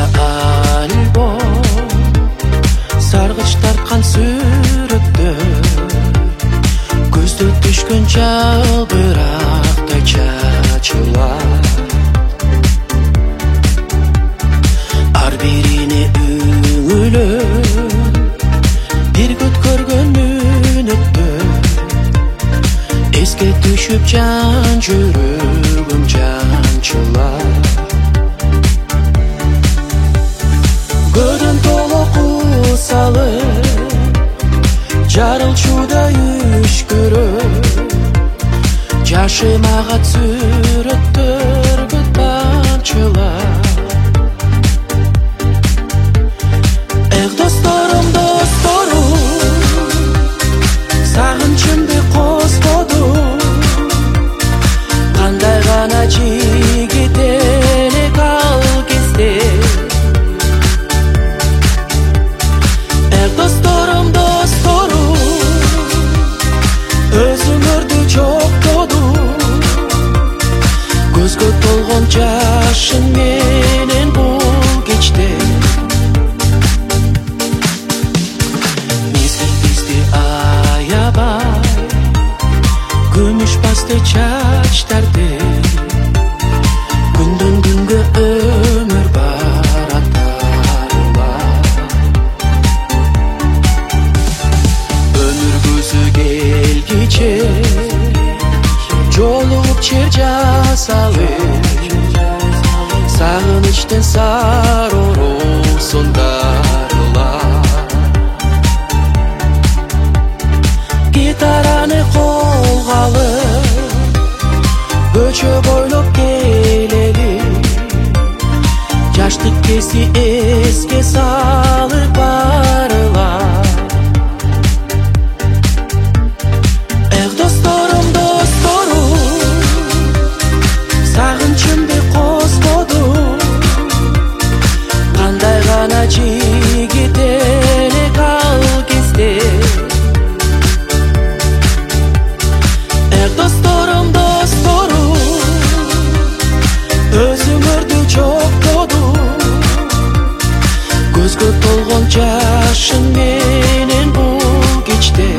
альбом, сарғыш тартқан сүрөттөр, көздө түшкөн жалбырактай чачылар. Ар бирине үңүлөп, бир күт көргөн мүнөттөр, эске түшүп жан жүрөгүм жанчылар. Көдөн толоку салып, жарылчууда үшкүрөп, жашымага сүрөттөргө тамчылар. Эх, досторум, сагынчымды козгодум, кандай гана жигит элек ал кезде. Эх, досторум, өзүңөрдү жоктодум, көзгө толгон жашын менен бул кечте. Мезгил аябай, күмүш басты чачтарды, күндөн күнгө өмүр баратарылар. Өмүр көзү келгиче жолугуп чер жасалып, сагынычтын саророосун дарылар. Гитараны колго алып, көчө бойлоп келели, жаштык кезди эске салып барылар. Эх, досторум, сагынчымды козгодум, кандай гана жигит элек ал кезде. Эх, досторум, өзүңөрдү жоктодум, көзгө толгон жашын менен бул кечте.